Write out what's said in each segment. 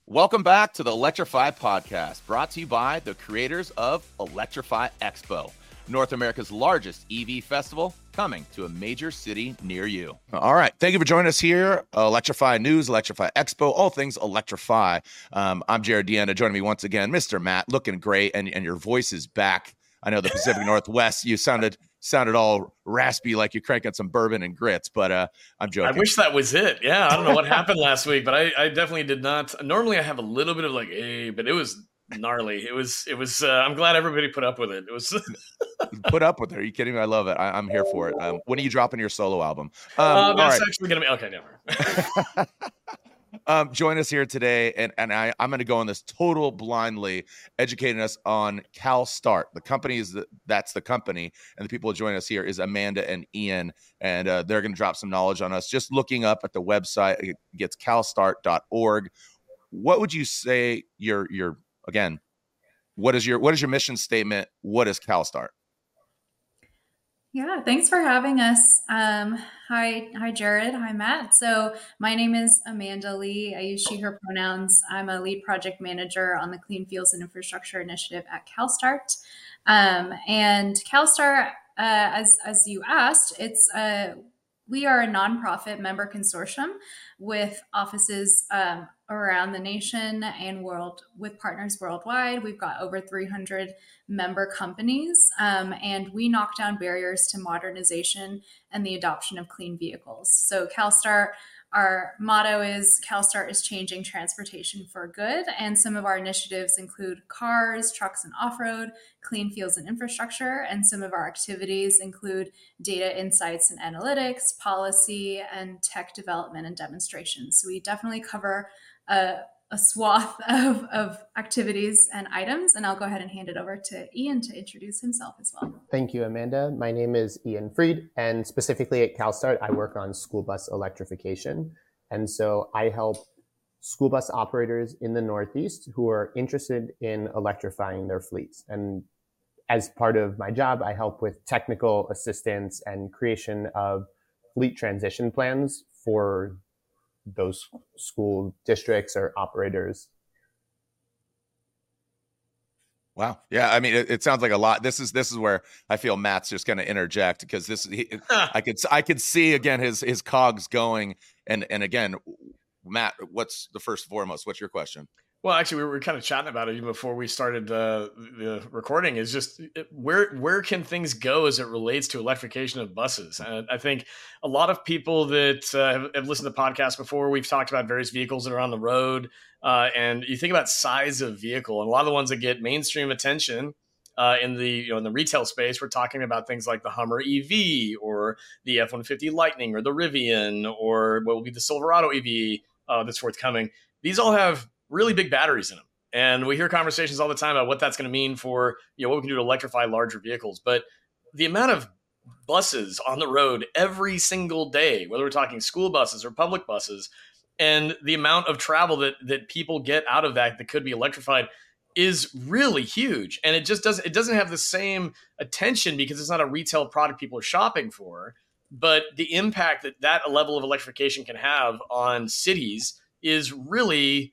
Welcome back to the Electrify podcast, brought to you by the creators of Electrify Expo, North America's largest EV festival, coming to a major city near you. All right. Thank you for joining us here. Electrify News, Electrify Expo, all things Electrify. I'm Jared Deanna. Joining me once again, Mr. Matt, looking great, and your voice is back. I know the Pacific Northwest, you sounded all raspy like you're cranking some bourbon and grits, but I'm joking. I wish that was it. Yeah, I don't know what happened last week, but I definitely did not. Normally I have a little bit of like, hey, but it was gnarly. It was, I'm glad everybody put up with it. It was Put up with it. Are you kidding me? I love it. I'm here for it. When are you dropping your solo album? That's actually going to be, okay, never. Join us here today, and I'm going to go on this total blindly, educating us on CalStart. The company that's the company, and the people who join us here is Amanda and Ian, and they're going to drop some knowledge on us. Just looking up at the website, it gets calstart.org. What would you say your again? What is your mission statement? What is CalStart? Yeah, thanks for having us. Hi, Jared. Hi, Matt. So my name is Amanda Lee. I use she, her pronouns. I'm a lead project manager on the Clean Fuels and Infrastructure Initiative at CalStart. And CalStart, as you asked, we are a nonprofit member consortium with offices around the nation and world, with partners worldwide. We've got over 300 member companies, and we knock down barriers to modernization and the adoption of clean vehicles. So CalStart, our motto is CalStart is changing transportation for good. And some of our initiatives include cars, trucks, and off-road, clean fuels and infrastructure. And some of our activities include data insights and analytics, policy, and tech development and demonstrations. So we definitely cover a swath of activities and items. And I'll go ahead and hand it over to Ian to introduce himself as well. Thank you, Amanda. My name is Ian Freed, and specifically at CalStart, I work on school bus electrification. And so I help school bus operators in the Northeast who are interested in electrifying their fleets. And as part of my job, I help with technical assistance and creation of fleet transition plans for those school districts or operators. Wow. Yeah. I mean, it sounds like a lot. This is where I feel Matt's just going to interject, because I could see again his cogs going. And again, Matt, what's the first and foremost? What's your question? Well, actually, we were kind of chatting about it even before we started the recording. Is just where can things go as it relates to electrification of buses? And I think a lot of people that have listened to podcasts before, we've talked about various vehicles that are on the road, and you think about size of vehicle, and a lot of the ones that get mainstream attention in the retail space, we're talking about things like the Hummer EV or the F-150 Lightning or the Rivian or what will be the Silverado EV that's forthcoming. These all have really big batteries in them. And we hear conversations all the time about what that's going to mean for, what we can do to electrify larger vehicles. But the amount of buses on the road every single day, whether we're talking school buses or public buses, and the amount of travel that people get out of that could be electrified is really huge. And it doesn't have the same attention because it's not a retail product people are shopping for. But the impact that a level of electrification can have on cities is really,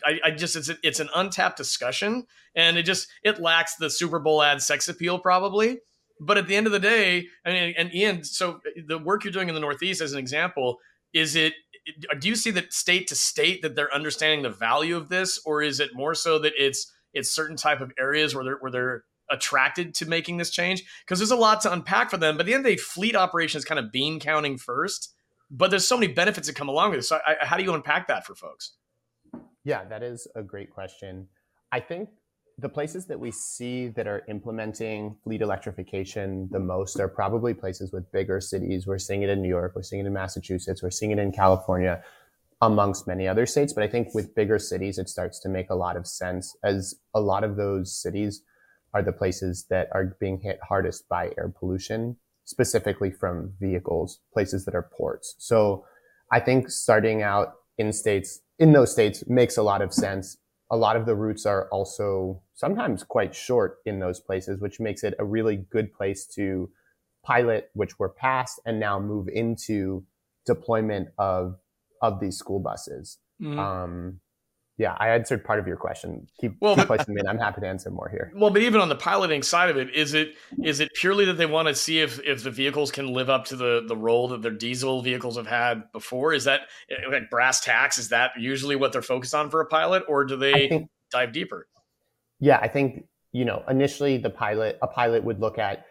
it's an untapped discussion, and it lacks the Super Bowl ad sex appeal probably. But at the end of the day, I mean, and Ian, so the work you're doing in the Northeast as an example, do you see that state to state that they're understanding the value of this, or is it more so that it's certain type of areas where they're attracted to making this change? Because there's a lot to unpack for them. But at the end of the day, fleet operation is kind of bean counting first, but there's so many benefits that come along with it. So how do you unpack that for folks? Yeah, that is a great question. I think the places that we see that are implementing fleet electrification the most are probably places with bigger cities. We're seeing it in New York, we're seeing it in Massachusetts, we're seeing it in California, amongst many other states. But I think with bigger cities, it starts to make a lot of sense, as a lot of those cities are the places that are being hit hardest by air pollution, specifically from vehicles, places that are ports. So I think starting out in those states makes a lot of sense. A lot of the routes are also sometimes quite short in those places, which makes it a really good place to pilot, which we're past, and now move into deployment of these school buses. Mm-hmm. Yeah, I answered part of your question. Keep placing them in. I'm happy to answer more here. Well, but even on the piloting side of it, is it purely that they want to see if the vehicles can live up to the role that their diesel vehicles have had before? Is that like brass tacks? Is that usually what they're focused on for a pilot, or do they dive deeper? Yeah, I think, initially a pilot would look at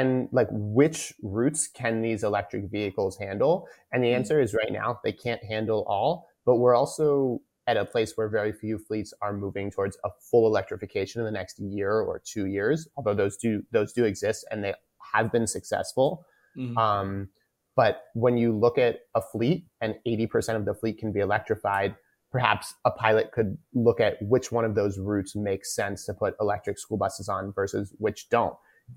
which routes can these electric vehicles handle? And the answer is right now they can't handle all, but we're also at a place where very few fleets are moving towards a full electrification in the next year or 2 years, although those do exist and they have been successful. Mm-hmm. But when you look at a fleet and 80% of the fleet can be electrified, perhaps a pilot could look at which one of those routes makes sense to put electric school buses on versus which don't.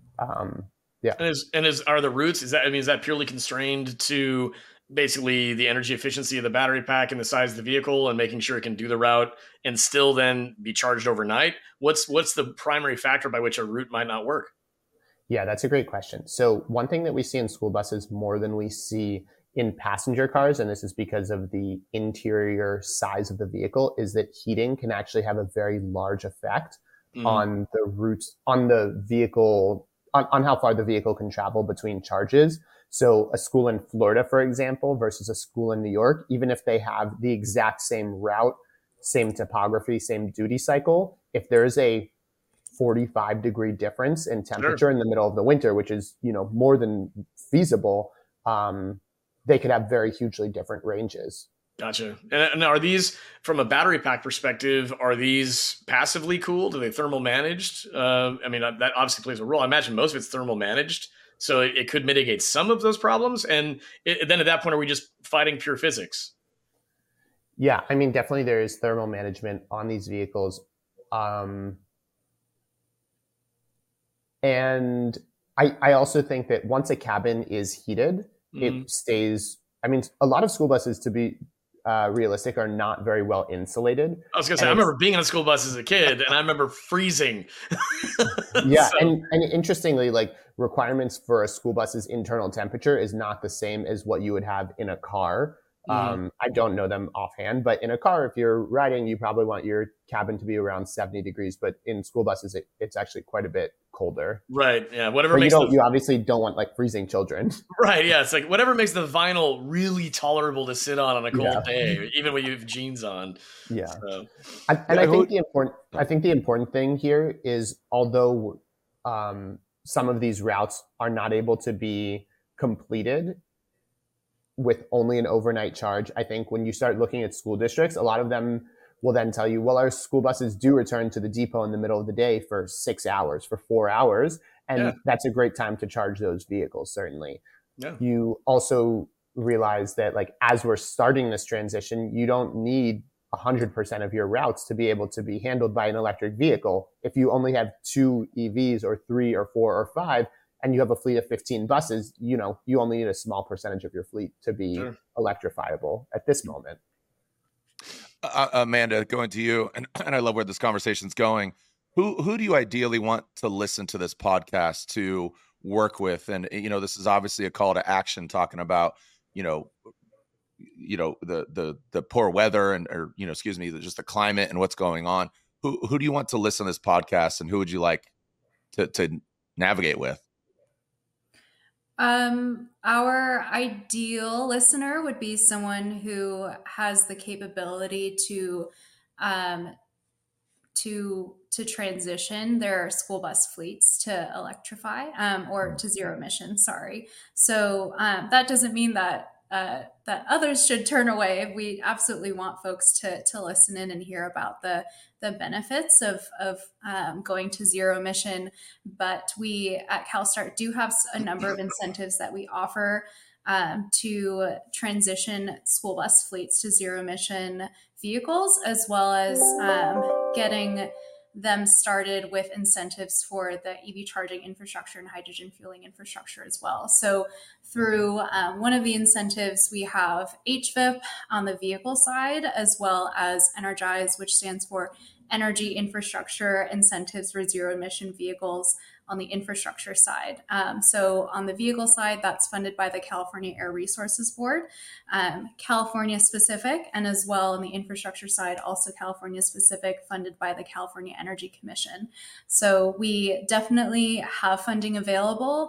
Yeah. Are the routes, is that purely constrained to basically the energy efficiency of the battery pack and the size of the vehicle and making sure it can do the route and still then be charged overnight? What's the primary factor by which a route might not work? Yeah, that's a great question. So one thing that we see in school buses more than we see in passenger cars, and this is because of the interior size of the vehicle, is that heating can actually have a very large effect on the routes, on the vehicle, on how far the vehicle can travel between charges. So a school in Florida, for example, versus a school in New York, even if they have the exact same route, same topography, same duty cycle, if there's a 45-degree difference in temperature in the middle of the winter, which is, more than feasible, they could have very hugely different ranges. Gotcha. And are these, from a battery pack perspective, are these passively cooled? Are they thermal managed? That obviously plays a role. I imagine most of it's thermal managed, so it could mitigate some of those problems. And then at that point, are we just fighting pure physics? Yeah, definitely there is thermal management on these vehicles. And I also think that once a cabin is heated, it stays. A lot of school buses, to be realistic, are not very well insulated. I was going to say, I remember being on a school bus as a kid, and I remember freezing. Yeah, so. and interestingly, requirements for a school bus's internal temperature is not the same as what you would have in a car. I don't know them offhand, but in a car, if you're riding, you probably want your cabin to be around 70 degrees. But in school buses, it's actually quite a bit colder. Right. Yeah. Whatever but makes you obviously don't want freezing children. Right. Yeah. It's whatever makes the vinyl really tolerable to sit on a cold day, even when you have jeans on. Yeah. So. I think the important thing here is, although some of these routes are not able to be completed with only an overnight charge, I think when you start looking at school districts, a lot of them will then tell you, well, our school buses do return to the depot in the middle of the day for 6 hours, for 4 hours. And that's a great time to charge those vehicles, certainly. Yeah. You also realize that as we're starting this transition, you don't need 100% of your routes to be able to be handled by an electric vehicle. If you only have 2 EVs or 3 or 4 or 5, and you have a fleet of 15 buses, you only need a small percentage of your fleet to be electrifiable at this moment. Amanda, going to you, and I love where this conversation's going. Who do you ideally want to listen to this podcast to work with? And, this is obviously a call to action, talking about, the poor weather just the climate and what's going on. Who do you want to listen to this podcast, and who would you like to navigate with? Our ideal listener would be someone who has the capability to transition their school bus fleets to electrify, or to zero emission. Sorry. So that doesn't mean that others should turn away. We absolutely want folks to listen in and hear about the benefits of going to zero emission. But we at CalSTART do have a number of incentives that we offer to transition school bus fleets to zero emission vehicles, as well as getting them started with incentives for the EV charging infrastructure and hydrogen fueling infrastructure as well. So through one of the incentives, we have HVIP on the vehicle side, as well as Energize, which stands for Energy Infrastructure Incentives for Zero Emission Vehicles on the infrastructure side. So on the vehicle side, that's funded by the California Air Resources Board, California specific, and as well on the infrastructure side, also California specific, funded by the California Energy Commission. So we definitely have funding available.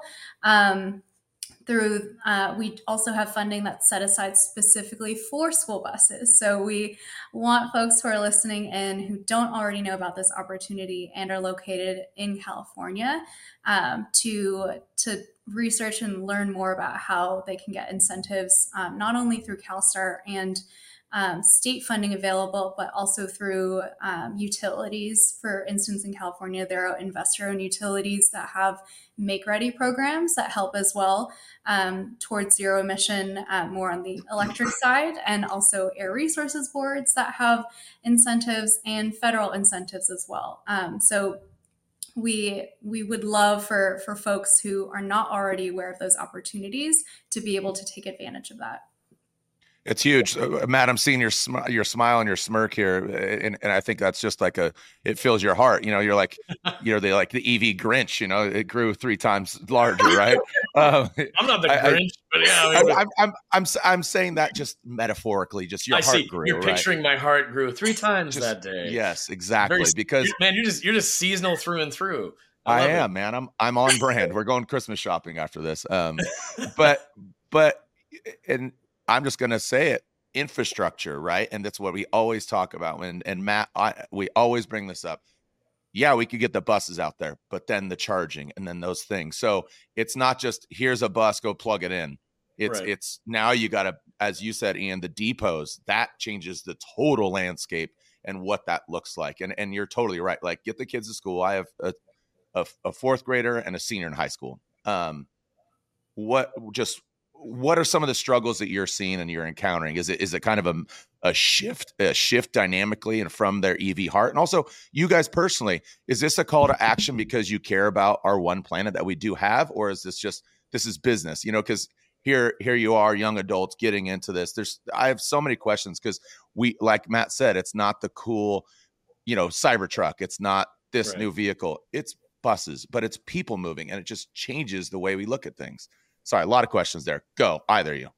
We also have funding that's set aside specifically for school buses. So we want folks who are listening in who don't already know about this opportunity and are located in California to research and learn more about how they can get incentives, not only through CalSTART and state funding available, but also through utilities. For instance, in California, there are investor-owned utilities that have make-ready programs that help as well towards zero emission, more on the electric side, and also air resources boards that have incentives and federal incentives as well. So we would love for folks who are not already aware of those opportunities to be able to take advantage of that. It's huge. Matt, I'm seeing your smile and your smirk here. And I think that's just like it fills your heart. You're like, they're like the EV Grinch, it grew 3 times larger, right? I'm not the Grinch, but yeah. I'm saying that just metaphorically, just your heart grew. You're picturing my heart grew 3 times that day. Yes, exactly. Because man, you're just seasonal through and through. I am, man. I'm on brand. We're going Christmas shopping after this. But and I'm just going to say it, infrastructure, right? And that's what we always talk about. And Matt, we always bring this up. Yeah, we could get the buses out there, but then the charging and then those things. So it's not just here's a bus, go plug it in. It's now you got to, as you said, Ian, the depots, that changes the total landscape and what that looks like. And you're totally right. Like, get the kids to school. I have a 4th grader and a senior in high school. What are some of the struggles that you're seeing and you're encountering? Is it kind of a shift dynamically and from their EV heart? And also, you guys personally, is this a call to action because you care about our one planet that we do have, or is this is business? Because here you are, young adults getting into this. I have so many questions because like Matt said, it's not the cool, Cybertruck. It's not this new vehicle. It's buses, but it's people moving, and it just changes the way we look at things. Sorry, a lot of questions there. Go, either of you.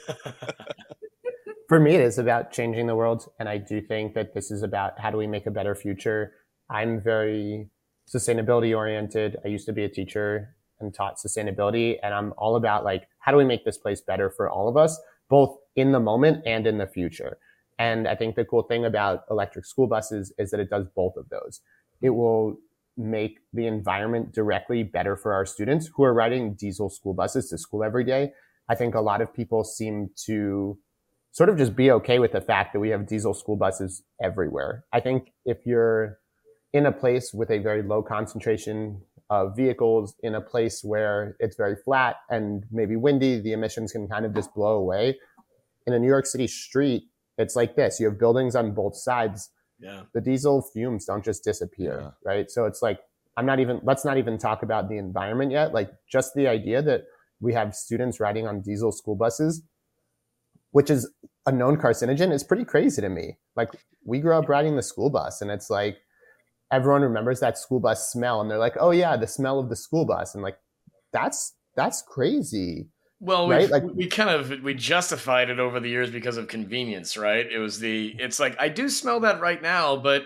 For me, it is about changing the world. And I do think that this is about how do we make a better future. I'm very sustainability oriented. I used to be a teacher and taught sustainability. And I'm all about how do we make this place better for all of us, both in the moment and in the future. And I think the cool thing about electric school buses is that it does both of those. It will make the environment directly better for our students who are riding diesel school buses to school every day. I think a lot of people seem to sort of just be okay with the fact that we have diesel school buses everywhere. I think if you're in a place with a very low concentration of vehicles, in a place where it's very flat and maybe windy, the emissions can kind of just blow away. In a New York City street, it's like this. You have buildings on both sides. Yeah. The diesel fumes don't just disappear, right? So it's like, let's not even talk about the environment yet. Just the idea that we have students riding on diesel school buses, which is a known carcinogen, is pretty crazy to me. We grew up riding the school bus, and it's like, everyone remembers that school bus smell, and they're like, oh yeah, the smell of the school bus. And that's crazy. Well, right? we justified it over the years because of convenience, right? It's like, I do smell that right now, but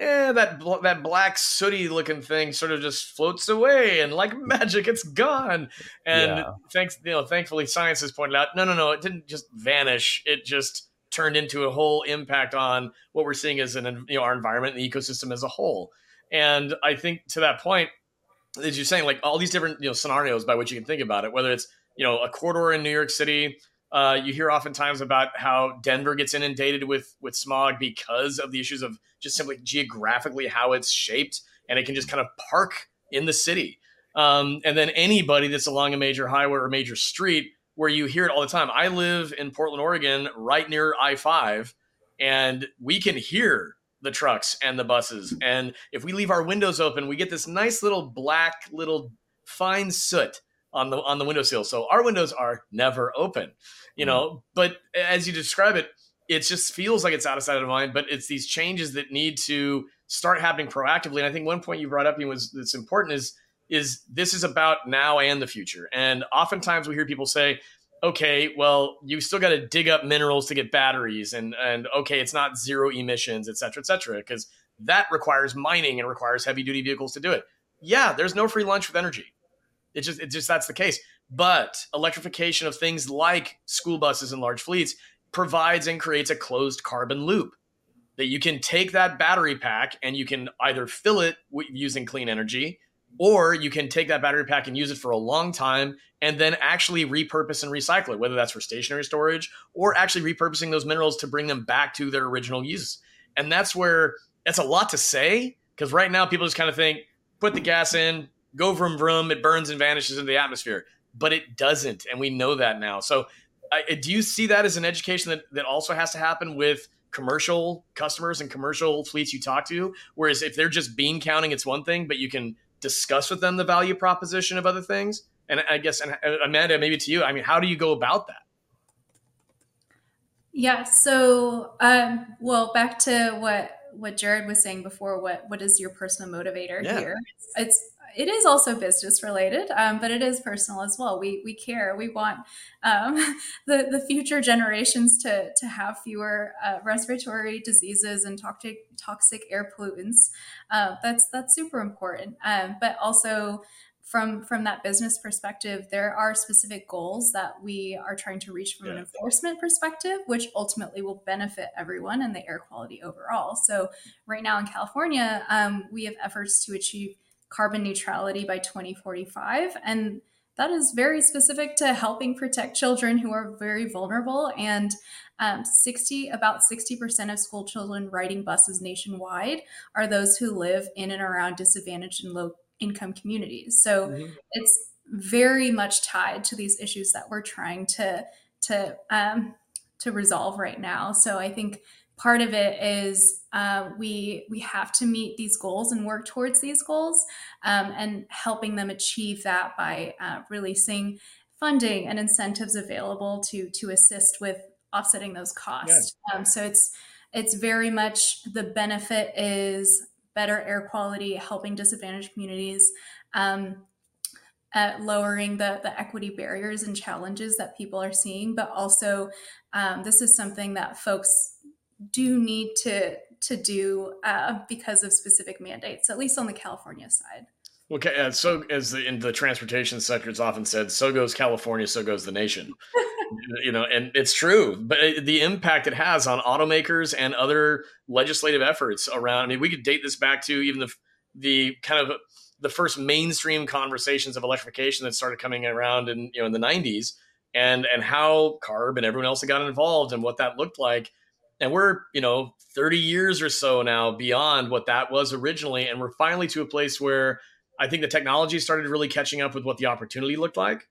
that black sooty looking thing sort of just floats away, and like magic, it's gone. And thankfully, science has pointed out, no, it didn't just vanish. It just turned into a whole impact on what we're seeing as our environment and the ecosystem as a whole. And I think to that point, as you're saying, all these different scenarios by which you can think about it, whether it's a corridor in New York City. You hear oftentimes about how Denver gets inundated with smog because of the issues of just simply geographically how it's shaped, and it can just kind of park in the city. And then anybody that's along a major highway or major street, where you hear it all the time. I live in Portland, Oregon, right near I-5, and we can hear the trucks and the buses. And if we leave our windows open, we get this nice little black, little fine soot on the windowsill. So our windows are never open, you know, but as you describe it, it just feels like it's out of sight, out of mind, but it's these changes that need to start happening proactively. And I think one point you brought up that's important is this is about now and the future. And oftentimes we hear people say, okay, well, you still got to dig up minerals to get batteries, and okay, it's not zero emissions, et cetera, because that requires mining and requires heavy duty vehicles to do it. Yeah, there's no free lunch with energy. It just that's the case. But electrification of things like school buses and large fleets provides and creates a closed carbon loop that you can take that battery pack and you can either fill it using clean energy, or you can take that battery pack and use it for a long time and then actually repurpose and recycle it, whether that's for stationary storage or actually repurposing those minerals to bring them back to their original use. And that's where it's a lot to say, because right now people just kind of think, put the gas in, go vroom vroom, it burns and vanishes into the atmosphere. But it doesn't, and we know that now. So do you see that as an education that also has to happen with commercial customers and commercial fleets you talk to? Whereas if they're just bean counting, it's one thing, but you can discuss with them the value proposition of other things. And I guess, and Amanda, maybe to you, I mean, how do you go about that? Yeah. So, well, back to what Jared was saying before, what is your personal motivator here? It is also business related, but it is personal as well. We care. We want the future generations to have fewer respiratory diseases and toxic air pollutants. That's super important. But also from that business perspective, there are specific goals that we are trying to reach from an enforcement perspective, which ultimately will benefit everyone and the air quality overall. So right now in California, we have efforts to achieve carbon neutrality by 2045. And that is very specific to helping protect children who are very vulnerable. And about 60% of school children riding buses nationwide are those who live in and around disadvantaged and low income communities. So it's very much tied to these issues that we're trying to resolve right now. So I think part of it is we have to meet these goals and work towards these goals, and helping them achieve that by releasing funding and incentives available to assist with offsetting those costs. So it's very much, the benefit is better air quality, helping disadvantaged communities, lowering the equity barriers and challenges that people are seeing, but also this is something that folks do need to do because of specific mandates, at least on the California side. Okay, so as in the transportation sector, it's often said, so goes California, so goes the nation. And it's true, but the impact it has on automakers and other legislative efforts around, I mean, we could date this back to even the kind of the first mainstream conversations of electrification that started coming around in the 90s, and how CARB and everyone else got involved and what that looked like. And we're, 30 years or so now beyond what that was originally. And we're finally to a place where I think the technology started really catching up with what the opportunity looked like.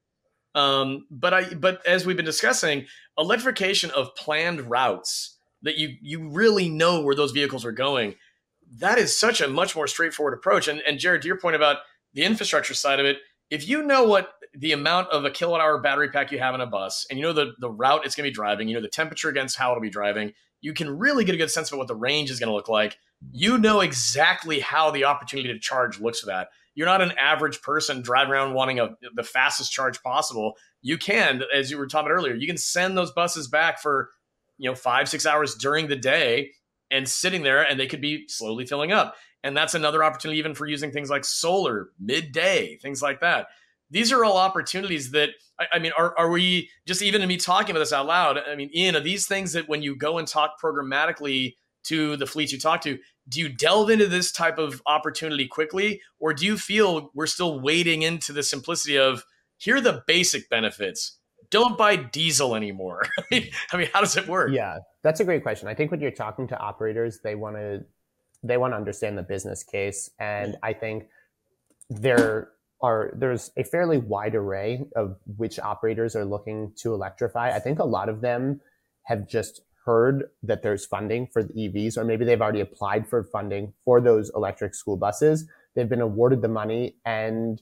But as we've been discussing, electrification of planned routes that you really know where those vehicles are going, that is such a much more straightforward approach. And Jared, to your point about the infrastructure side of it, if you know what the amount of a kilowatt hour battery pack you have in a bus, and you know the route it's going to be driving, the temperature against how it'll be driving, you can really get a good sense of what the range is going to look like. You know exactly how the opportunity to charge looks for that. You're not an average person driving around wanting the fastest charge possible. You can, as you were talking earlier, you can send those buses back for 5-6 hours during the day and sitting there, and they could be slowly filling up. And that's another opportunity even for using things like solar, midday, things like that. These are all opportunities that, I mean, are we, just even in me talking about this out loud, I mean, Ian, are these things that when you go and talk programmatically to the fleets you talk to, do you delve into this type of opportunity quickly? Or do you feel we're still wading into the simplicity of, here are the basic benefits, don't buy diesel anymore? I mean, how does it work? Yeah, that's a great question. I think when you're talking to operators, they want to understand the business case. And I think there's a fairly wide array of which operators are looking to electrify. I think a lot of them have just heard that there's funding for the EVs, or maybe they've already applied for funding for those electric school buses. They've been awarded the money, and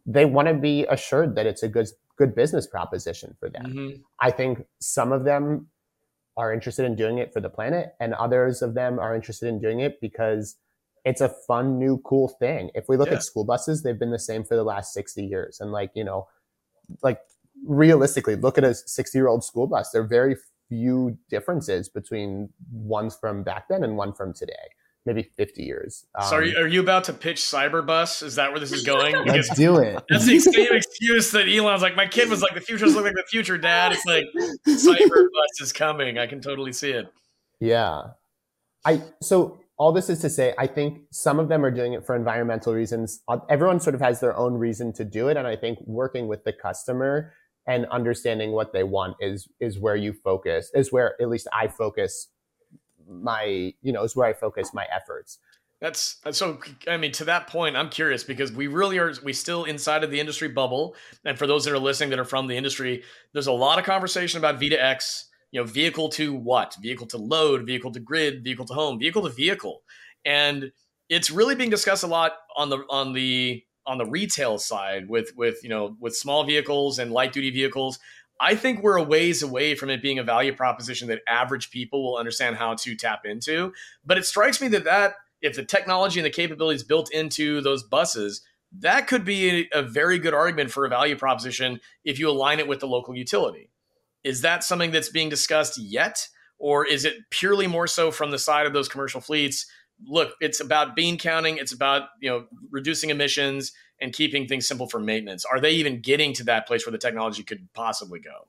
they want to be assured that it's a good business proposition for them. Mm-hmm. I think some of them are interested in doing it for the planet, and others of them are interested in doing it because it's a fun, new, cool thing. If we look at school buses, they've been the same for the last 60 years. And like, realistically, look at a 60-year-old school bus. There are very few differences between ones from back then and one from today. Maybe 50 years. So are you about to pitch Cyberbus? Is that where this is going? Let's do it. That's the same excuse that Elon's like, my kid was like, the future doesn't look like the future, Dad. It's like, Cyberbus is coming. I can totally see it. Yeah. So all this is to say, I think some of them are doing it for environmental reasons. Everyone sort of has their own reason to do it. And I think working with the customer and understanding what they want is where you focus, is where at least I focus is where I focus my efforts. That's so, I mean, to that point, I'm curious because we still inside of the industry bubble. And for those that are listening that are from the industry, there's a lot of conversation about V2X, vehicle to what? Vehicle to load, vehicle to grid, vehicle to home, vehicle to vehicle. And it's really being discussed a lot on the retail side with small vehicles and light duty vehicles. I think we're a ways away from it being a value proposition that average people will understand how to tap into. But it strikes me that if the technology and the capabilities built into those buses, that could be a very good argument for a value proposition if you align it with the local utility. Is that something that's being discussed yet? Or is it purely more so from the side of those commercial fleets? Look, it's about bean counting. It's about, reducing emissions and keeping things simple for maintenance. Are they even getting to that place where the technology could possibly go?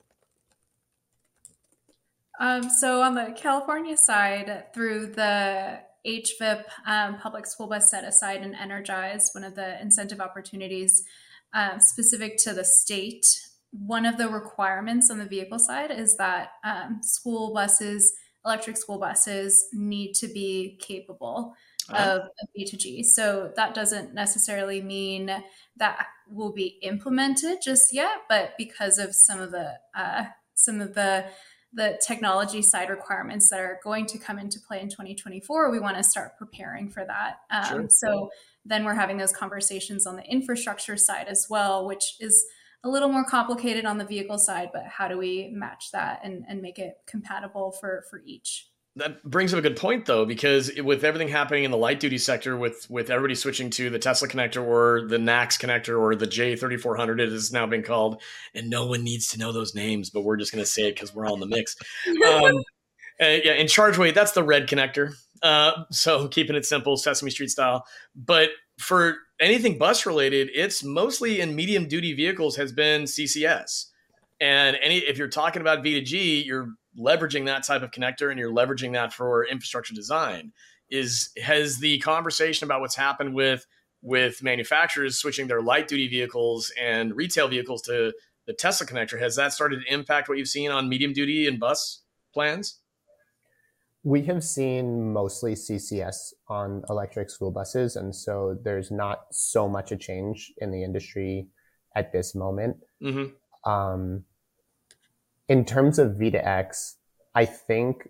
So on the California side, through the HVIP public school bus set aside and Energize, one of the incentive opportunities specific to the state, one of the requirements on the vehicle side is that electric school buses need to be capable of V2G. So that doesn't necessarily mean that will be implemented just yet, but because of some of the technology side requirements that are going to come into play in 2024, we want to start preparing for that. Sure. So then we're having those conversations on the infrastructure side as well, which is a little more complicated on the vehicle side, but how do we match that and make it compatible for each? That brings up a good point, though, because with everything happening in the light duty sector, with everybody switching to the Tesla connector or the NACS connector or the J3400, it is now being called, and no one needs to know those names, but we're just going to say it because we're all in the mix. In ChargeWay, that's the red connector. So keeping it simple, Sesame Street style. But for anything bus related, it's mostly in medium duty vehicles has been CCS. And if you're talking about V2G, you're leveraging that type of connector and you're leveraging that for infrastructure design. Has the conversation about what's happened with manufacturers switching their light duty vehicles and retail vehicles to the Tesla connector, has that started to impact what you've seen on medium duty and bus plans? We have seen mostly CCS on electric school buses, and so there's not so much a change in the industry at this moment. Mm-hmm. In terms of V2X, I think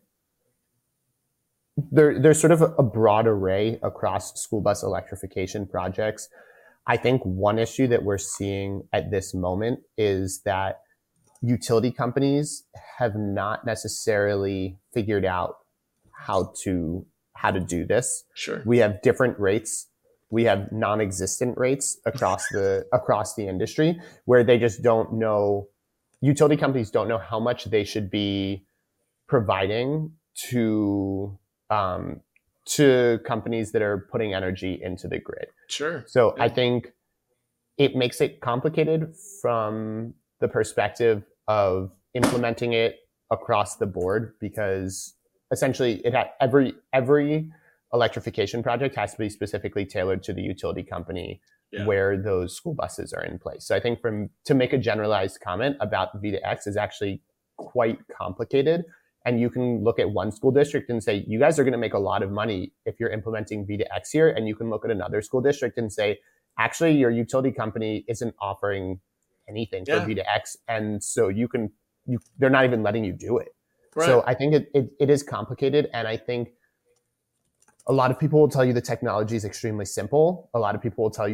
there's sort of a broad array across school bus electrification projects. I think one issue that we're seeing at this moment is that utility companies have not necessarily figured out how to do this. Sure. We have different rates. We have non-existent rates across the industry where they just don't know. Utility companies don't know how much they should be providing to companies that are putting energy into the grid. Sure. So I think it makes it complicated from the perspective of implementing it across the board, because essentially every electrification project has to be specifically tailored to the utility company where those school buses are in place. So I think to make a generalized comment about V2X is actually quite complicated. And you can look at one school district and say, you guys are going to make a lot of money if you're implementing V2X here. And you can look at another school district and say, actually, your utility company isn't offering anything for V2X. And so they're not even letting you do it. Right. So I think it is complicated. And I think a lot of people will tell you the technology is extremely simple. A lot of people will tell you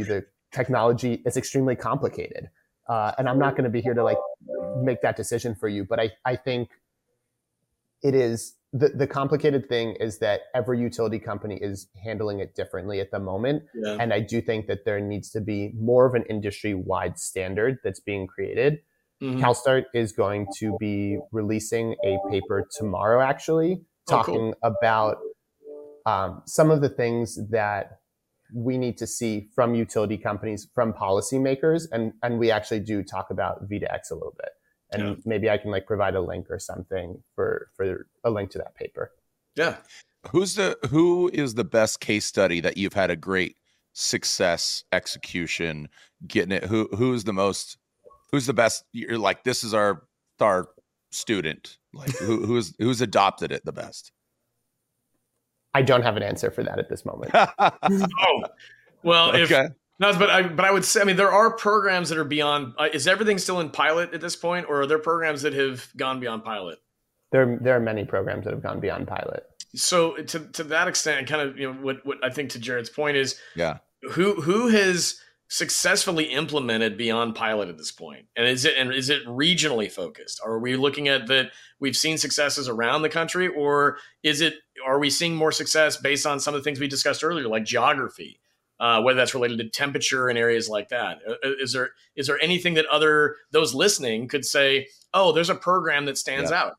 technology is extremely complicated. And I'm not going to be here to like make that decision for you, but I think it is the complicated thing is that every utility company is handling it differently at the moment. Yeah. And I do think that there needs to be more of an industry-wide standard that's being created. Mhm. CalSTART is going to be releasing a paper tomorrow, actually, talking about some of the things that we need to see from utility companies, from policymakers, and we actually do talk about V2X a little bit. And maybe I can like provide a link or something for a link to that paper. Yeah. Who is the best case study that you've had a great success execution getting it? Who's the best? You're like, this is our student. Like who's adopted it the best? I don't have an answer for that at this moment. Oh, well, okay. But I would say, I mean, there are programs that are beyond. Is everything still in pilot at this point, or are there programs that have gone beyond pilot? There are many programs that have gone beyond pilot. So to that extent, kind of, you know, what I think to Jared's point is, who has successfully implemented beyond pilot at this point, and is it regionally focused? Are we looking at that we've seen successes around the country, or are we seeing more success based on some of the things we discussed earlier, like geography? Whether that's related to temperature and areas like that. Is there anything that those listening could say, oh, there's a program that stands out?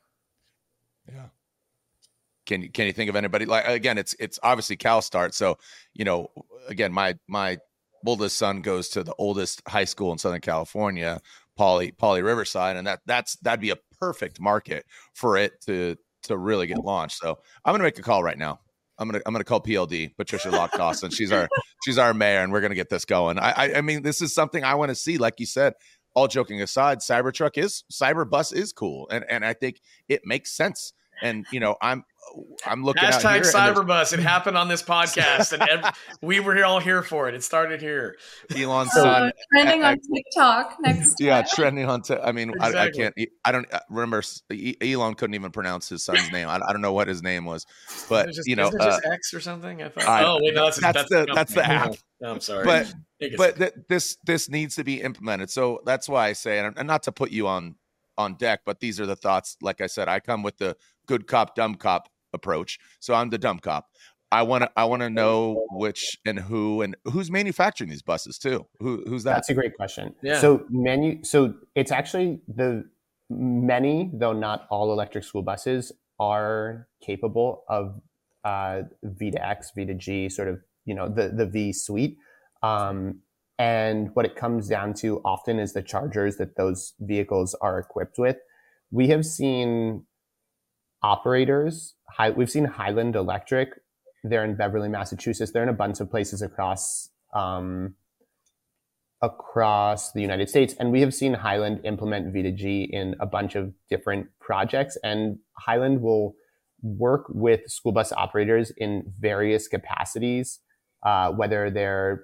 Yeah. Can you think of anybody? Like, again, it's obviously CalSTART. So, you know, again, my oldest son goes to the oldest high school in Southern California, Poly Riverside, and that'd be a perfect market for it to really get launched. So I'm going to make a call right now. I'm gonna call PLD, Patricia Locke Dawson. She's our mayor, and we're gonna get this going. I mean, this is something I want to see. Like you said, all joking aside, Cyberbus is cool, and I think it makes sense. And you know, I'm looking at Cyberbus. It happened on this podcast, and we were all here for it. It started here. Elon's son trending on TikTok next. Yeah, trending on. I mean, exactly. I don't remember. Elon couldn't even pronounce his son's name. I don't know what his name was, but isn't it just X or something? I thought. Wait, no, that's the app. No, I'm sorry. But this needs to be implemented. So that's why I say, and not to put you on deck, but these are the thoughts. Like I said, I come with the good cop, dumb cop approach. So I'm the dumb cop. I want to know which and who's manufacturing these buses too. Who's that? That's a great question. Yeah. So it's actually many, though not all, electric school buses are capable of V2X, V2G, sort of, you know, the V suite. And what it comes down to often is the chargers that those vehicles are equipped with. We have seen we've seen Highland Electric. They're in Beverly, Massachusetts. They're in a bunch of places across the United States. And we have seen Highland implement V2G in a bunch of different projects. And Highland will work with school bus operators in various capacities, whether they're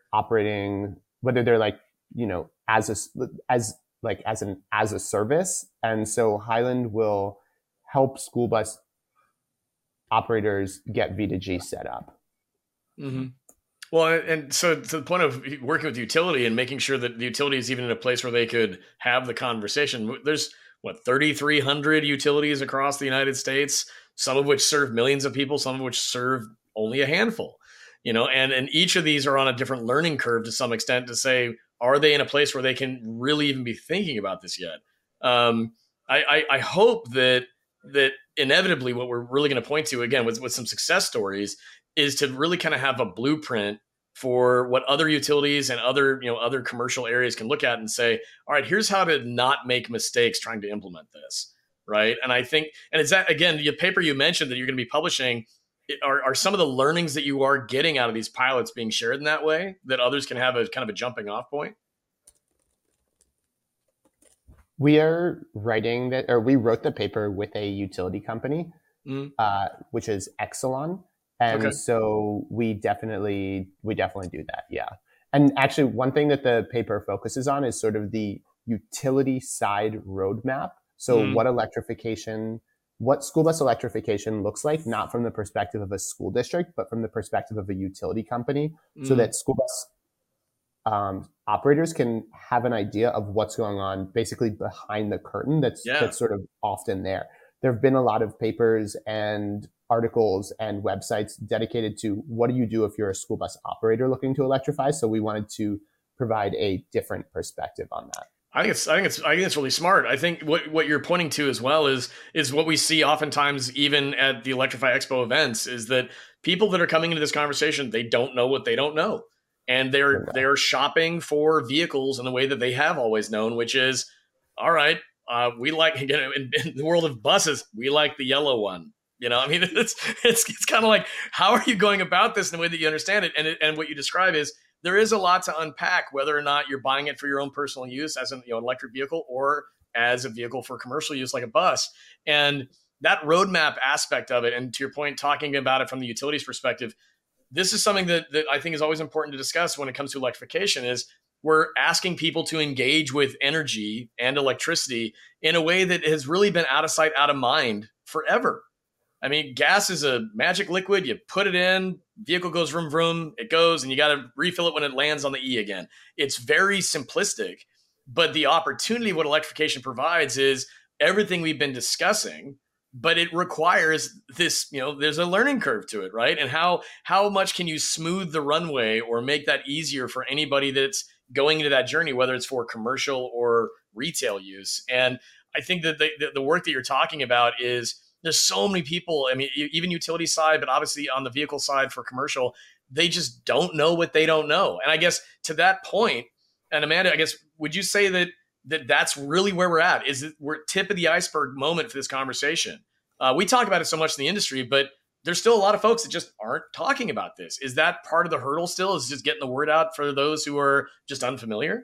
like, you know, as a service. And so Highland will help school bus operators get V2G set up. Mm-hmm. Well, and so to the point of working with the utility and making sure that the utility is even in a place where they could have the conversation. There's 3,300 utilities across the United States, some of which serve millions of people, some of which serve only a handful, you know, and each of these are on a different learning curve to some extent to say, are they in a place where they can really even be thinking about this yet? I hope that inevitably what we're really going to point to, again, with some success stories, is to really kind of have a blueprint for what other utilities and other commercial areas can look at and say, all right, here's how to not make mistakes trying to implement this. Right. And I think, and it's that, again, the paper you mentioned that you're going to be publishing are some of the learnings that you are getting out of these pilots being shared in that way that others can have a kind of a jumping off point. We are writing that, or we wrote the paper with a utility company, which is Exelon. And so we definitely do that. Yeah. And actually one thing that the paper focuses on is sort of the utility side roadmap. So what school bus electrification looks like, not from the perspective of a school district, but from the perspective of a utility company, so that school bus operators can have an idea of what's going on basically behind the curtain that's sort of often there. There have been a lot of papers and articles and websites dedicated to what do you do if you're a school bus operator looking to electrify. So we wanted to provide a different perspective on that. I think it's really smart. I think what you're pointing to as well is what we see oftentimes even at the Electrify Expo events is that people that are coming into this conversation, they don't know what they don't know. And they're shopping for vehicles in the way that they have always known, which is, all right, we like, again, in the world of buses, we like the yellow one. You know, I mean, it's kind of like, how are you going about this in the way that you understand it? And what you describe is, there is a lot to unpack, whether or not you're buying it for your own personal use as an electric vehicle or as a vehicle for commercial use like a bus. And that roadmap aspect of it, and to your point, talking about it from the utilities perspective, this is something that I think is always important to discuss when it comes to electrification is we're asking people to engage with energy and electricity in a way that has really been out of sight, out of mind forever. I mean, gas is a magic liquid. You put it in, vehicle goes vroom, vroom, it goes, and you got to refill it when it lands on the E again. It's very simplistic, but the opportunity what electrification provides is everything we've been discussing, but it requires this, there's a learning curve to it, right? And how much can you smooth the runway or make that easier for anybody that's going into that journey, whether it's for commercial or retail use? And I think that the work that you're talking about is, there's so many people, I mean, even utility side, but obviously on the vehicle side for commercial, they just don't know what they don't know. And I guess to that point, and Amanda, I guess, would you say that that's really where we're at? Is it we're tip of the iceberg moment for this conversation? We talk about it so much in the industry, but there's still a lot of folks that just aren't talking about this. Is that part of the hurdle still, is just getting the word out for those who are just unfamiliar?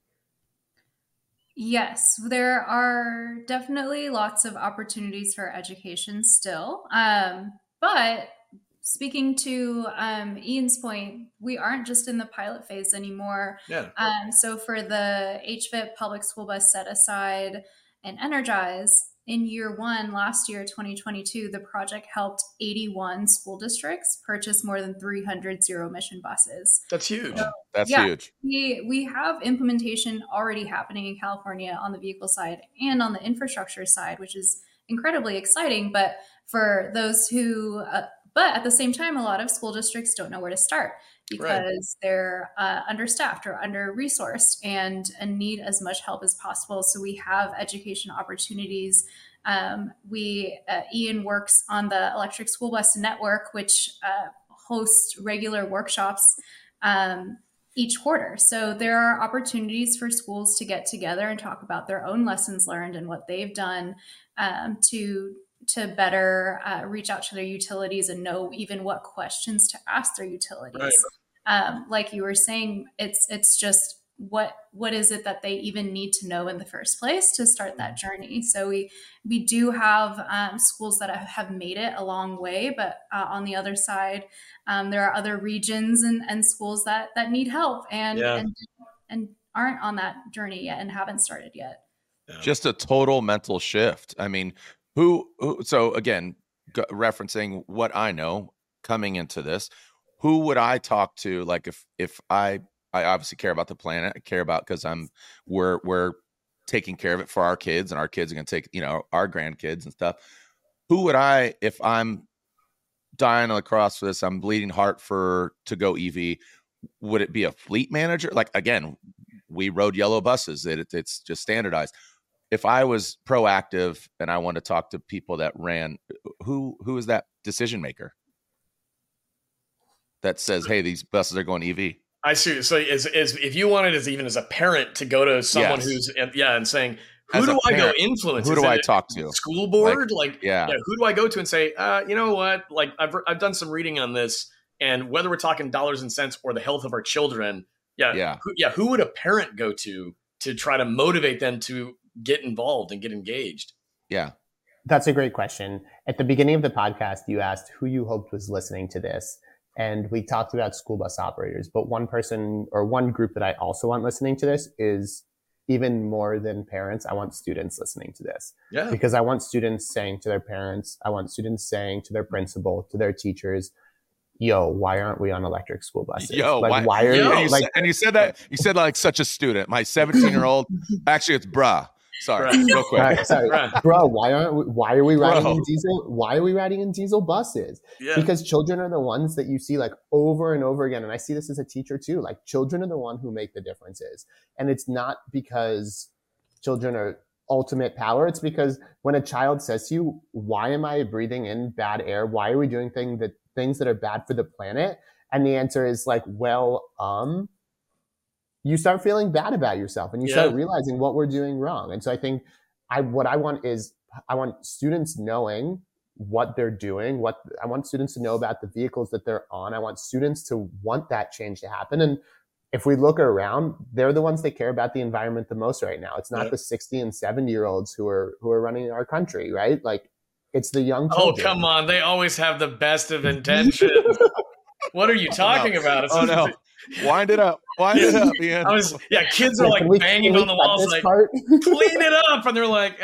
Yes, there are definitely lots of opportunities for education still. But speaking to Ian's point, we aren't just in the pilot phase anymore. Yeah. So for the HVIP Public School Bus Set Aside and Energize, in year one, last year, 2022, the project helped 81 school districts purchase more than 300 zero-emission buses. That's huge. So, That's huge. We have implementation already happening in California on the vehicle side and on the infrastructure side, which is incredibly exciting. But for those who, but at the same time, a lot of school districts don't know where to start because they're understaffed or under-resourced and need as much help as possible. So we have education opportunities. Ian works on the Electric School Bus Network, which hosts regular workshops each quarter. So there are opportunities for schools to get together and talk about their own lessons learned and what they've done to better reach out to their utilities and know even what questions to ask their utilities. Right. Like you were saying, it's just what is it that they even need to know in the first place to start that journey. So we do have schools that have made it a long way, but on the other side, there are other regions and schools that need help and aren't on that journey yet and haven't started yet. Just a total mental shift. I mean, who so again, referencing what I know coming into this, who would I talk to? Like if I obviously care about the planet, I care about, because we're taking care of it for our kids, and our kids are going to take, our grandkids and stuff. Who would I, if I'm dying on the cross for this, I'm bleeding heart to go EV, would it be a fleet manager? Like, again, we rode yellow buses. It's just standardized. If I was proactive and I want to talk to people that ran, who is that decision maker that says, hey, these buses are going EV? I see. So if you wanted as a parent to go to someone who's and saying, who do I go influence? Who do I talk to? School board? Who do I go to and say, you know what? Like I've done some reading on this, and whether we're talking dollars and cents or the health of our children, who would a parent go to try to motivate them to get involved and get engaged? Yeah. That's a great question. At the beginning of the podcast, you asked who you hoped was listening to this. And we talked about school bus operators, but one person or one group that I also want listening to this is, even more than parents, I want students listening to this. Yeah. Because I want students saying to their parents, I want students saying to their principal, to their teachers, yo, why aren't we on electric school buses? Yo, like, why are yo, you like? And you said that, you said like such a student. My 17-year-old, actually, it's bruh. Sorry, real quick. Sorry, bro. Why are we riding Bro. in diesel? Why are we riding in diesel buses? Yeah. Because children are the ones that you see like over and over again. And I see this as a teacher too. Like children are the one who make the differences. And it's not because children are ultimate power. It's because when a child says to you, why am I breathing in bad air? Why are we doing things that are bad for the planet? And the answer is like, well, you start feeling bad about yourself and you start realizing what we're doing wrong. And so I think what I want students knowing what they're doing, I want students to know about the vehicles that they're on. I want students to want that change to happen. And if we look around, they're the ones that care about the environment the most right now. It's not the 60 and 70-year-olds who are running our country, right? Like it's the young children. Oh, come on. They always have the best of intentions. What are you talking about? Oh, no. Wind it up, Ian. Kids are like banging on the walls, like clean it up, and they're like,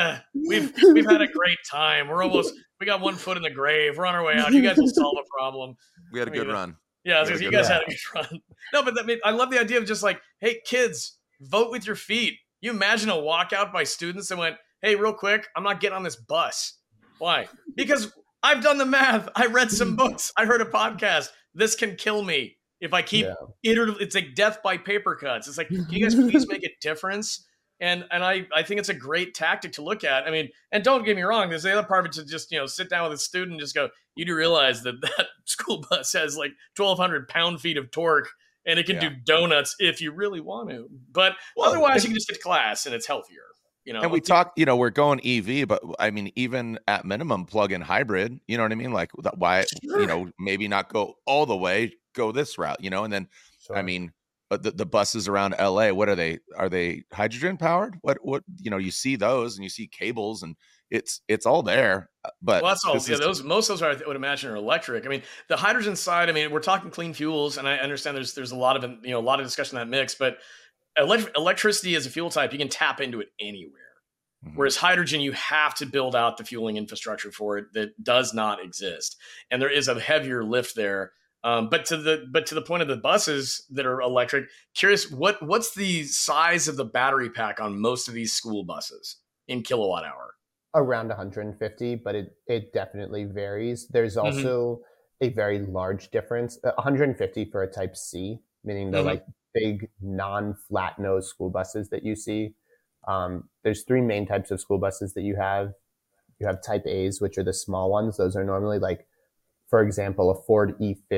we've had a great time. We got one foot in the grave. We're on our way out. You guys will solve a problem. We had a good run. Yeah, you guys had a good run. No, but I love the idea of just like, hey, kids, vote with your feet. You imagine a walkout by students that went, hey, real quick, I'm not getting on this bus. Why? Because I've done the math. I read some books. I heard a podcast. This can kill me. If I keep it's like death by paper cuts. It's like, can you guys please make a difference? And I think it's a great tactic to look at. I mean, and don't get me wrong, there's the other part of it to just, sit down with a student and just go, you do realize that school bus has like 1,200 pound-feet of torque and it can do donuts if you really want to. But otherwise you can just get to class and it's healthier. And we talk, we're going EV, but I mean, even at minimum plug-in hybrid, you know what I mean? Like why, maybe not go all the way, go this route, and then, I mean, but the buses around LA, what are they? Are they hydrogen powered? What, you see those and you see cables and it's all there, but that's all. Most of those I would imagine are electric. I mean, the hydrogen side, I mean, we're talking clean fuels and I understand there's a lot of, a lot of discussion in that mix, but electricity as a fuel type, you can tap into it anywhere. Mm-hmm. Whereas hydrogen, you have to build out the fueling infrastructure for it that does not exist. And there is a heavier lift there. But to the point of the buses that are electric, curious, what's the size of the battery pack on most of these school buses in kilowatt hour? Around 150, but it definitely varies. There's also a very large difference. 150 for a type C, meaning they're like big non-flat nose school buses that you see. There's three main types of school buses that you have. You have type A's, which are the small ones. Those are normally like, for example, a Ford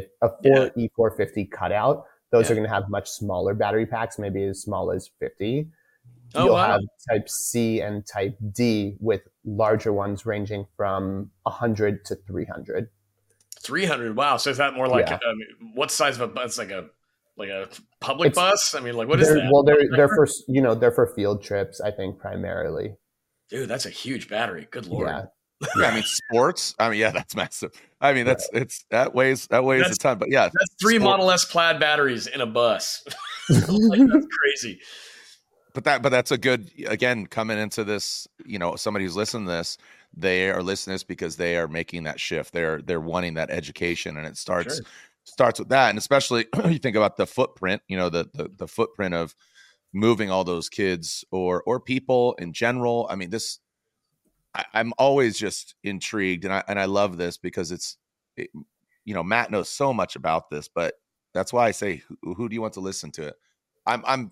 E450 cutout. Those are going to have much smaller battery packs, maybe as small as 50. You'll have type C and type D with larger ones ranging from 100 to 300. 300. Wow. So is that more like what size of a bus? Like a public bus? I mean, like what is that? Well, they're for field trips, I think, primarily. Dude, that's a huge battery. Good Lord. Yeah. I mean, sports. I mean, that's massive. I mean, that weighs a ton. But yeah, that's 3 Model S Plaid batteries in a bus. Like, that's crazy. But that's a good, again, coming into this. Somebody who's listening to this, they are listening to this because they are making that shift. They're wanting that education, and it starts with that. And especially you think about the footprint. The footprint of moving all those kids or people in general. I mean, I'm always just intrigued, and I love this because Matt knows so much about this, but that's why I say, who do you want to listen to it? I'm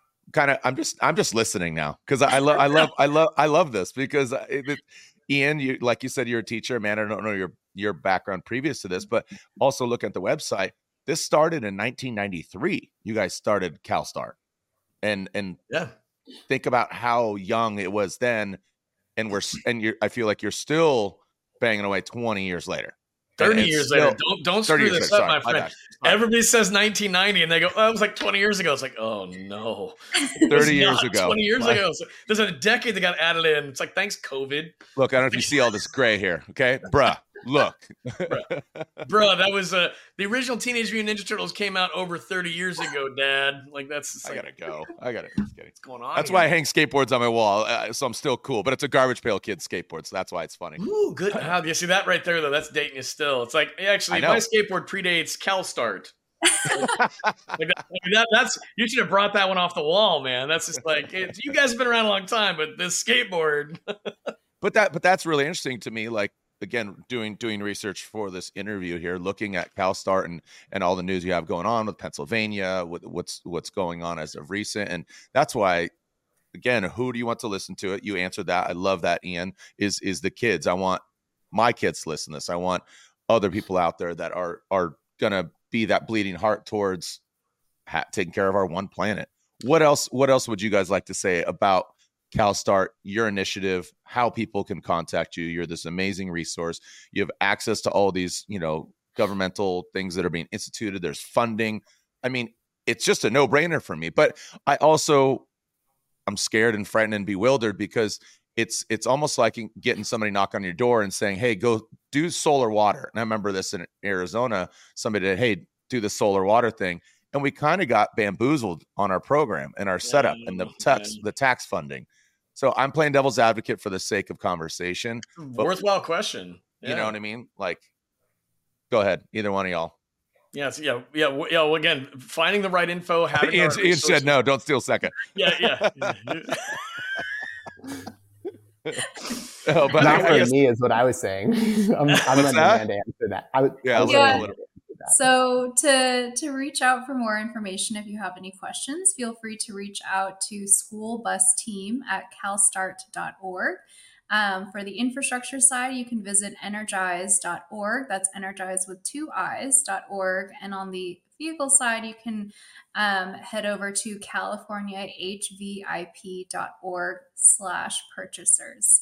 just listening now because I love this because Ian, you, like you said, you're a teacher, man. I don't know your background previous to this, but also look at the website. This started in 1993. You guys started CalSTART, and think about how young it was then. And I feel like you're still banging away 20 years later. 30 years later. Don't screw this up, my friend. Everybody says 1990 and they go, oh, it was like 20 years ago. It's like, oh no. 30 years ago. 20 years ago. So there's a decade that got added in. It's like, thanks, COVID. Look, I don't know if you see all this gray here. Okay. Bruh. Look, Bruh, that was the original Teenage Mutant Ninja Turtles came out over 30 years ago, Dad. Like that's I gotta go. Just kidding. What's going on? That's why I hang skateboards on my wall, so I'm still cool. But it's a Garbage Pail Kid skateboard, so that's why it's funny. Ooh, good. You see that right there, though? That's dating you still. It's like, actually, my skateboard predates CalStart. That's you should have brought that one off the wall, man. That's just like you guys have been around a long time, but this skateboard. but that's really interesting to me. Like, again, doing research for this interview here, looking at CalStart and all the news you have going on with Pennsylvania, with what's going on as of recent. And that's why, again, who do you want to listen to it? You answered that. I love that, Ian, is the kids. I want my kids to listen to this. I want other people out there that are going to be that bleeding heart towards taking care of our one planet. What else would you guys like to say about CalStart, your initiative, how people can contact you? You're this amazing resource. You have access to all these, governmental things that are being instituted. There's funding. I mean, it's just a no-brainer for me. But I'm scared and frightened and bewildered because it's almost like getting somebody knock on your door and saying, hey, go do solar water. And I remember this in Arizona, somebody did, hey, do the solar water thing. And we kind of got bamboozled on our program and our setup and the tax funding. So I'm playing devil's advocate for the sake of conversation. Worthwhile question. Yeah. You know what I mean? Like, go ahead. Either one of y'all. Yes. Yeah. Well, again, finding the right info. Having Ian said, no, don't steal second. Yeah. But not for me is what I was saying. I'm letting Amanda answer that. A little bit. So to reach out for more information, if you have any questions, feel free to reach out to schoolbusteam@calstart.org. For the infrastructure side, you can visit energize.org. That's energize with 2 I's.org. And on the vehicle side, you can head over to californiahvip.org/purchasers.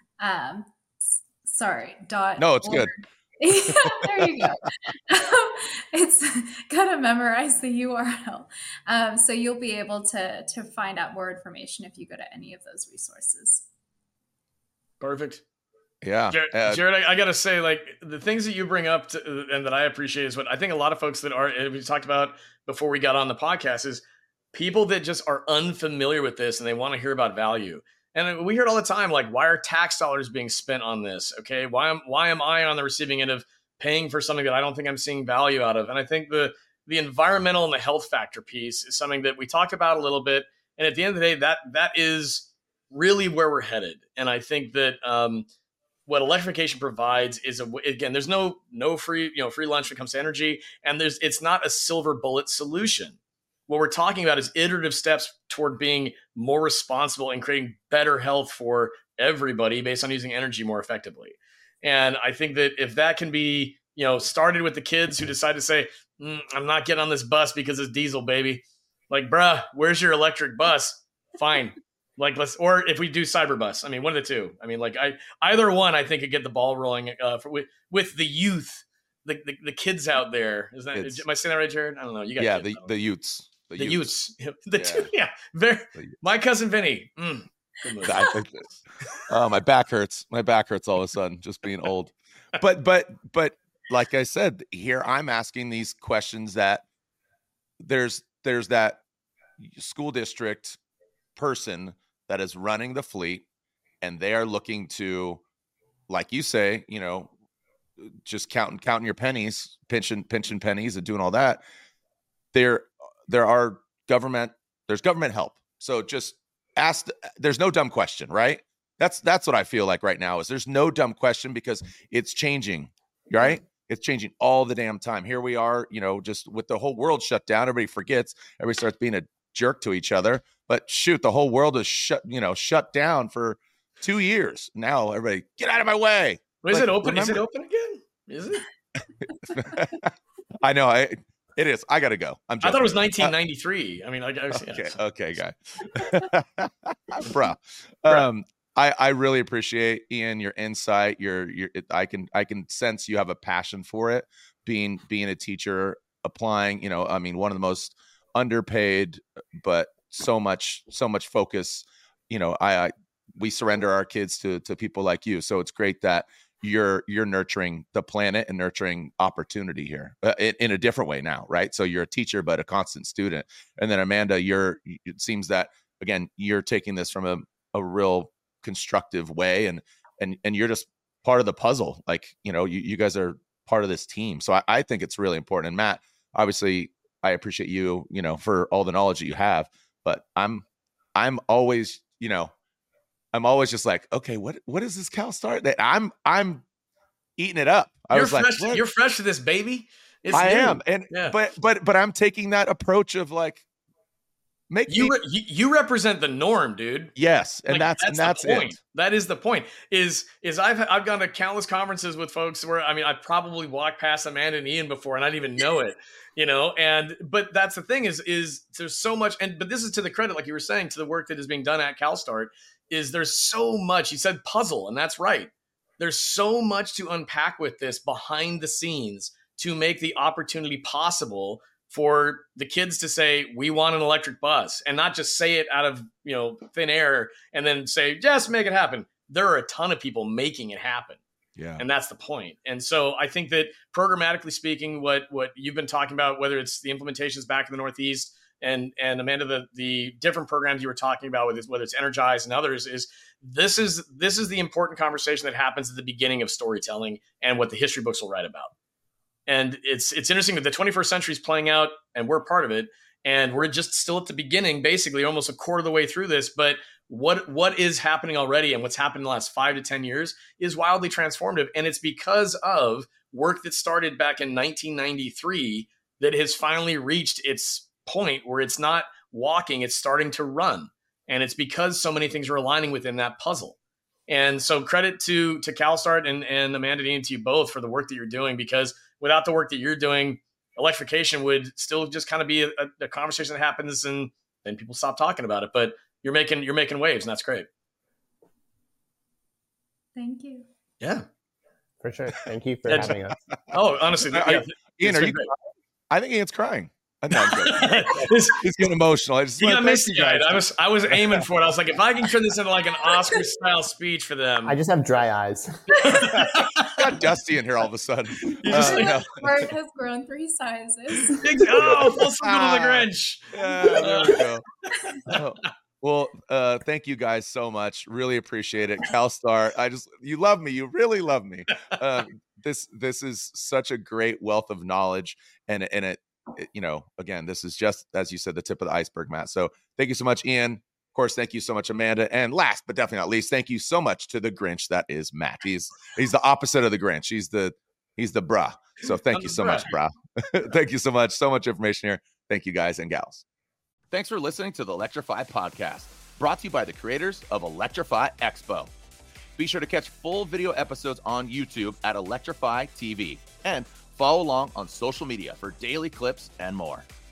No, it's good. Yeah, there you go. It's gotta memorize the URL. So you'll be able to find out more information if you go to any of those resources. Perfect. Yeah. Jared, I got to say, like, the things that you bring up and that I appreciate is what I think a lot of folks that we talked about before we got on the podcast is people that just are unfamiliar with this and they want to hear about value. And we hear it all the time, like, why are tax dollars being spent on this? Okay. Why am I on the receiving end of paying for something that I don't think I'm seeing value out of? And I think the environmental and the health factor piece is something that we talked about a little bit. And at the end of the day, that is really where we're headed. And I think that what electrification provides is again, there's no free lunch when it comes to energy, and it's not a silver bullet solution. What we're talking about is iterative steps toward being more responsible and creating better health for everybody based on using energy more effectively. And I think that if that can be, started with the kids who decide to say, I'm not getting on this bus because it's diesel, baby. Like, bruh, where's your electric bus? Fine. Like, or if we do Cyberbus, I mean, one of the two. I mean, like, either one, I think could get the ball rolling with the youth, the kids out there. Am I saying that right, Jared? I don't know. You got the youths. The youths. My cousin Vinny. My back hurts. My back hurts all of a sudden, just being old. But like I said, here I'm asking these questions that there's that school district person that is running the fleet, and they are looking to, like you say, just counting your pennies, pinching pennies and doing all that. There's government help. So just ask. There's no dumb question, right? That's what I feel like right now is there's no dumb question because it's changing, right? It's changing all the damn time. Here we are, just with the whole world shut down. Everybody forgets. Everybody starts being a jerk to each other. But shoot, the whole world is shut down for 2 years. Now everybody get out of my way. Is it open? Is it open again? Is it? I know. It is. I got to go. I thought it was 1993. I mean, okay, guy. Bruh. I really appreciate, Ian, your insight. I can sense you have a passion for it. Being a teacher, applying. One of the most underpaid, but so much focus. We surrender our kids to people like you. So it's great that you're nurturing the planet and nurturing opportunity here in a different way now, right? So you're a teacher, but a constant student. And then Amanda, it seems that, again, you're taking this from a real constructive way, and you're just part of the puzzle. Like, you guys are part of this team. So I think it's really important. And Matt, obviously I appreciate you, for all the knowledge that you have, but I'm always, I'm always just like, okay, what is this CalSTART that I'm eating it up? You're fresh to this, baby. I am. And but I'm taking that approach of like, you represent the norm, dude. Yes, and that's the point. it. That is the point. Is I've gone to countless conferences with folks where I probably walked past Amanda and Ian before and I didn't even know it, but that's the thing is there's so much, but this is to the credit, like you were saying, to the work that is being done at CalSTART, is there's so much. You said puzzle, and that's right. There's so much to unpack with this behind the scenes to make the opportunity possible for the kids to say, we want an electric bus, and not just say it out of, thin air and then say, just make it happen. There are a ton of people making it happen. Yeah. And that's the point. And so I think that programmatically speaking, what you've been talking about, whether it's the implementations back in the Northeast and Amanda, the different programs you were talking about, whether it's Energize and others, this is the important conversation that happens at the beginning of storytelling and what the history books will write about. And it's interesting that the 21st century is playing out and we're part of it. And we're just still at the beginning, basically almost a quarter of the way through this. But what is happening already and what's happened in the last 5 to 10 years is wildly transformative. And it's because of work that started back in 1993 that has finally reached its point where it's not walking, it's starting to run. And it's because so many things are aligning within that puzzle. And so credit to CalSTART and Amanda and to you both for the work that you're doing, because without the work that you're doing, electrification would still just kind of be a conversation that happens and then people stop talking about it. But you're making waves, and that's great. Thank you. Yeah, for sure. Thank you for having us. Oh, honestly, Ian, are you? I think Ian's crying. He's getting emotional. You got misguided. I was aiming for it. I was like, if I can turn this into like an Oscar style speech for them. I just have dry eyes. Got dusty in here all of a sudden. Heart has grown 3 sizes. Full circle to the Grinch. Yeah, there we go. Oh. Well, thank you guys so much. Really appreciate it. CalSTART, you love me. You really love me. This is such a great wealth of knowledge, and it again, this is just, as you said, the tip of the iceberg, Matt. So thank you so much, Ian. Of course, thank you so much, Amanda. And last but definitely not least, thank you so much to the Grinch that is Matt. He's the opposite of the Grinch. He's the brah. So thank you so much, brah. Thank you so much. So much information here. Thank you, guys and gals. Thanks for listening to the Electrify podcast, brought to you by the creators of Electrify Expo. Be sure to catch full video episodes on YouTube at Electrify TV and follow along on social media for daily clips and more.